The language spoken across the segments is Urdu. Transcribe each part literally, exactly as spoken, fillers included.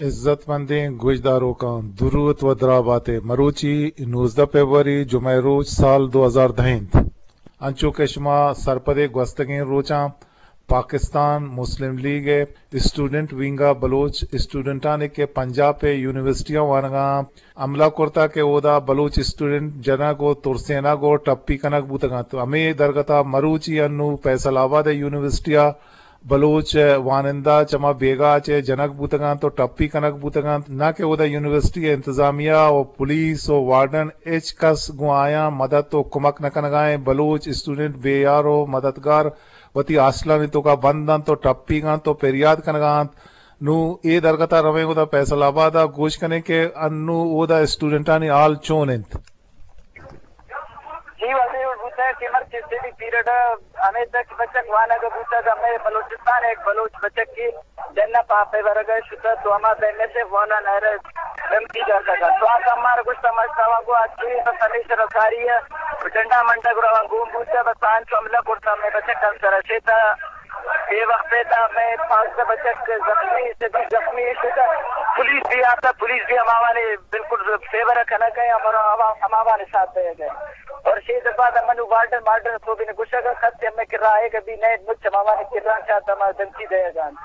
عزت مندیں گوجداروں کا درود و دراباتے مروچی نوزدہ پیبری جمعہ روز سال دو ہزار دہند انچو کے شما سرپدے گوستگیں روچاں پاکستان مسلم لیگ اسٹوڈنٹ ونگا بلوچ اسٹوڈنٹانے کے پنجاب پہ یونیورسٹیاں وانگا عملہ کرتا کے اودا بلوچ اسٹوڈنٹ جنا گو ترسینا گو ٹپی کنک بوتگا تو ہمیں درگتا مروچی انو فیصل آباد یونیورسٹیاں بلوچ وانندہ چما بیگا چے جنک بوتگان تو ٹپی کنک بوتگان نہ کہ وہ دا یونیورسٹی انتظامیہ و پولیس و وارڈن ایچ کس گو آیا مدد تو کمک نہ کنگائیں بلوچ اسٹوڈنٹ بے یارو مددگار وتی آسلانی تو کا بندن تو ٹپی گان تو پیریاد کنگان نو اے درگتا رویں گو دا فیصل آبادا گوش کنے کے انو وہ دا اسٹوڈنٹانی آل چون انت جی وزیر بوتا ہے کمر چیزی پیریڈ ہمیں تک بچک وانا کا بوتا ہے ہمیں بلوچستان ایک بلوچ بچک کی جنہ پاپے ورگا شدہ تو ہما بہنے سے وانا نہر رمتی جاتا گا تو آتا ہمارا کچھ سمجھتا ہوا کو اچھی سمیش رکھاری ہے ڈنڈا منڈا گروہ گوم بوتا ہے بس آن چو عملہ کرتا ہمیں بچک کم سرشیتا یہ وقت پیتا میں پانچ سے بچک زخمی سے بھی زخمی سے پولیس بھی آتا پولیس بھی ہمارے بالکل فیور کھنا گئے ہمارے ساتھ دے گئے اور شیئر دفعہ منو وارڈن وارڈن تو بھی نے گشہ کا خط سے ہمیں کر رہا ہے کبھی نئے مجھ ہمارے کر رہا چاہتا ہمارا دنچی دے گان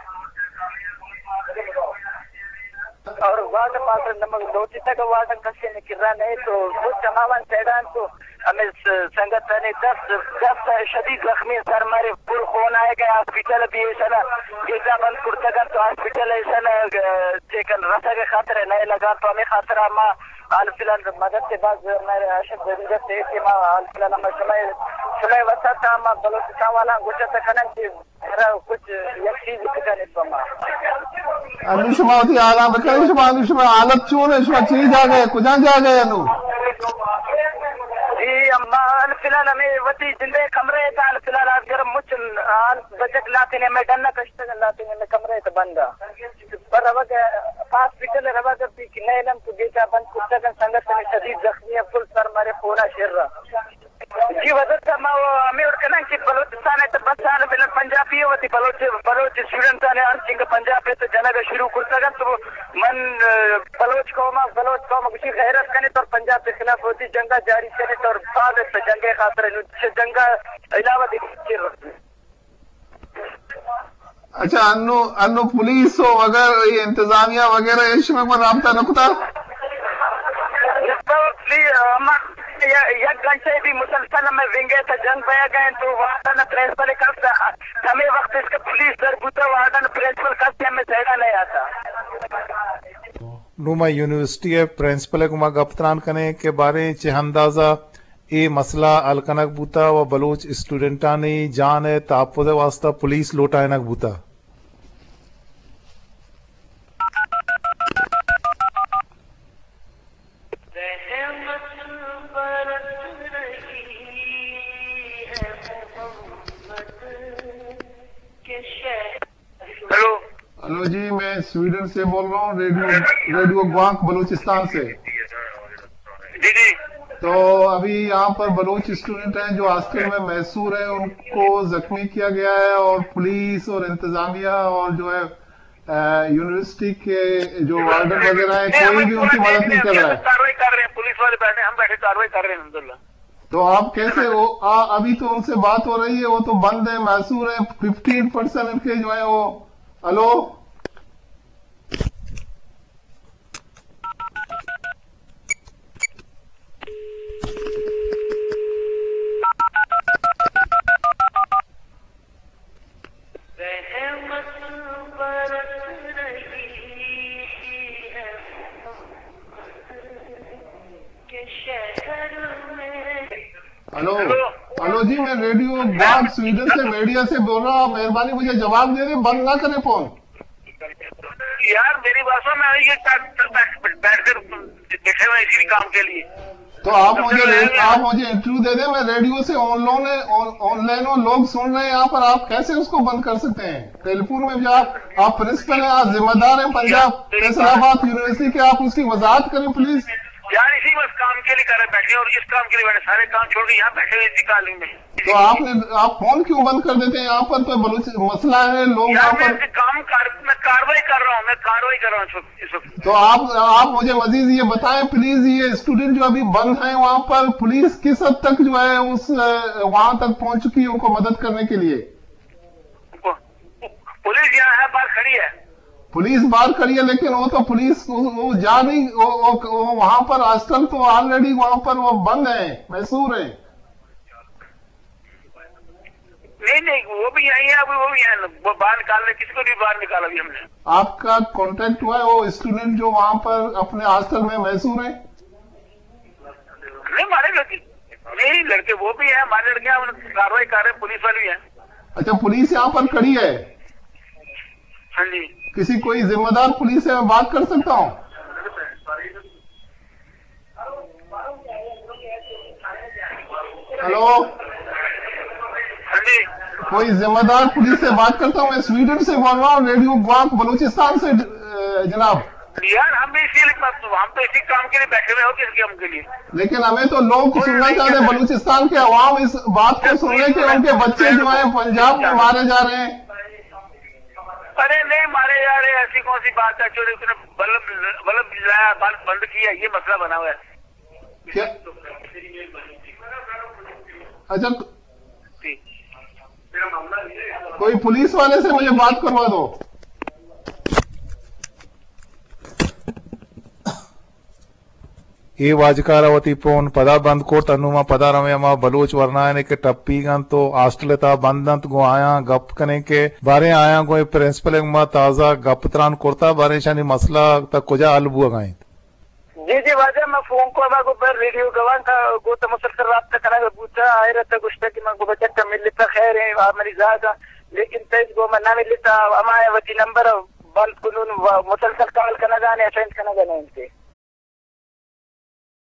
اور وارڈن وارڈن نمک دو چیتا کا وارڈن کسی نے کر رہا نہیں تو مجھ ہمارا سیڈان تو ہمیں سنگت نے دس دس شدید زخمی سر ہمارے پور خون آئے گئے ہاسپیٹل بھی ایسا نا جیسا بند کرتا گا تو ہاسپیٹل ایسا نا چیکن رسا کے خاطر نئے لگا تو ہمیں خاطر ہم حال فی الحال مدد کے بعد ہمارے عاشق زندگی سے کہ ماں حال فی الحال ہمیں سمے سمے وسط تھا ہم بلوچستان والا گوشہ تکنن کی میرا کچھ یک چیز دکھا نہیں تو ہم انو شما ہوتی آلام بکر شما انو شما حالت چون ہے شما چیز جا گئے کجان جا گئے انو جی اما حال فی الحال ہمیں وطی زندے کمرے تھا حال فی الحال آج گرم مچ حال بچک لاتے ہیں میں ڈنہ کشتہ لاتے ہیں میں کمرے تھا بندہ پر روگ ہاسپیٹل روگ بھی نئے لم تو بیچا بند کتا کا سنگت میں شدید زخمی ہے فل سر مارے پورا شیر رہا جی وزر تھا میں ہمیں اور کہنا کہ بلوچستان ہے تو بس آنے بلن پنجابی ہوتی بلوچ بلوچ اسٹوڈنٹ آنے ہر چنگ پنجاب ہے تو جنہ کا شروع کرتا گا تو من بلوچ قوما بلوچ قوما کچھ غیرت کرنے تو پنجاب کے خلاف ہوتی جنگا جاری کرنے تو بعد سے جنگے خاطر جنگا علاوہ دیکھ اچھا انو انو پولیس ہو اگر یہ انتظامیہ وغیرہ اس میں کوئی رابطہ رکھتا یک گھنٹے بھی مسلسل میں ونگے تھا جنگ پہ گئے تو وارڈن پرنسپل کرتا ہمیں وقت اس کے پولیس در بوتا وارڈن پرنسپل کرتے ہمیں سیڑا نہیں آتا نوما یونیورسٹی ہے پرنسپل کو ما گپتران کنے کے بارے چہندازہ اے مسئلہ الکنک بوتا و بلوچ اسٹوڈنٹانی جان ہے تحفظ واسطہ پولیس لوٹائنک بوتا ہلو جی میں سویڈن سے بول رہا ہوں ریڈیو ریڈیو گوانک بلوچستان سے جی جی تو ابھی یہاں پر بلوچ اسٹوڈنٹ ہیں جو ہاسٹل میں محصور ہیں ان کو زخمی کیا گیا ہے اور پولیس اور انتظامیہ اور جو ہے یونیورسٹی کے جو وارڈن وغیرہ ہیں کوئی بھی ان کی مدد نہیں کر رہا ہے کاروائی کر رہے ہیں پولیس والے بیٹھے ہم بیٹھے کاروائی کر رہے ہیں الحمدللہ تو آپ کیسے وہ ابھی تو ان سے بات ہو رہی ہے وہ تو بند ہیں محصور ہیں ففٹین پرسینٹ ان کے جو ہے وہ ہلو ہلو ہلو جی میں ریڈیو گوانک سویڈن سے میڈیا سے بول رہا ہوں مہربانی مجھے جواب دے دیں بند نہ کریں فون یار میری بات میں بیٹھ کر بیٹھے ہوئے اسی کام کے لیے تو آپ مجھے آپ مجھے انٹرویو دے دیں میں ریڈیو سے آن لائن لوگ سن رہے ہیں یہاں پر آپ کیسے اس کو بند کر سکتے ہیں ٹیلی فون میں بھی آپ آپ پرنسپل ہیں آپ ذمہ دار ہیں پنجاب فیصل آباد یونیورسٹی کے آپ اس کی وضاحت کریں پلیز यार इसी बस काम के लिए कर रहे बैठे और इस काम के लिए बैठे, सारे काम छोड़ के यहाँ बैठे हुए इसी कॉलोनी में। तो आपने आप फोन क्यों बंद कर देते हैं? यहाँ पर तो बलूच मसला है, लोग यहाँ पर काम कर, मैं कार्रवाई कर रहा हूँ, मैं कार्रवाई कर रहा हूँ इस वक्त। तो आप आप मुझे मजीद ये बताएं प्लीज, ये स्टूडेंट जो अभी बंद है वहाँ पर पुलिस किस हद तक जो है उस वहाँ तक पहुँच चुकी है उनको मदद करने के लिए? पुलिस यहाँ है, बाहर खड़ी है, पुलिस बाहर खड़ी है, लेकिन वो तो पुलिस वो जा नहीं, वो, वो, वो वहाँ पर हॉस्टल तो ऑलरेडी वहाँ पर वो बंद है, मैसूर है। नहीं नहीं वो भी यही है, अभी वो भी है, वो बाहर निकाल रहे, किसी को भी बाहर निकाला अभी हमने। आपका कांटेक्ट हुआ है वो स्टूडेंट जो वहाँ पर अपने हॉस्टल में मैसूर है? नहीं हमारे लड़के नहीं लड़के वो भी है, हमारे लड़के कार्रवाई कर रहे, पुलिस वाले भी है। अच्छा पुलिस यहाँ पर खड़ी है? हाँ जी। किसी कोई जिम्मेदार पुलिस से मैं बात कर सकता हूँ? हेलो हाँ जी। कोई जिम्मेदार पुलिस से बात करता हूँ, मैं स्वीडन से बोल रहा हूँ, रेडियो ग्वाक बलूचिस्तान से जनाब। यार हम भी इसी हम तो इसी काम के लिए बैठे हुए हो, किस काम के लिए? लेकिन हमें तो लोग सुनना चाहते हैं, बलूचिस्तान के अवाम इस बात को सुन रहे कि उनके बच्चे जो है पंजाब में मारे जा रहे हैं। अरे नहीं मारे जा रहे, ऐसी कौन सी बात है? चोरी उसने बल्ब बल्ब जलाया, बल्ब बंद किया, ये मसला बना हुआ है। क्या? अच्छा कोई पुलिस वाले से मुझे बात करवा दो। ಈ ವಾಜಕಾರಾವತಿ ಪೋನ್ ಪದ ಬಂದ್ ಕೋಟ್ ಅನ್ನುಮ ಪದ रमेमा बलोच वरनाने के टप्पी गन तो आस्ट्रेलिया बंदंत गो आया गप कने के बारे आया गो प्रिंसिपल मा ताजा गप त्रान कोरता बारे शानी मसला तक कुजा अलबु गए। जी जी वाजा मैं फोन को बागो पर रेडियो गवान था गो तो मुसलसल रात करा पूछा आयरा तक गुस्ता की मैं गो बच्चा का मिल लेता खैर है आ मरी जागा, लेकिन तेज गो मना मिल लेता हमारे वती नंबर बल कुनून मुसलसल कॉल करना जाने अटेंड करना जाने इनके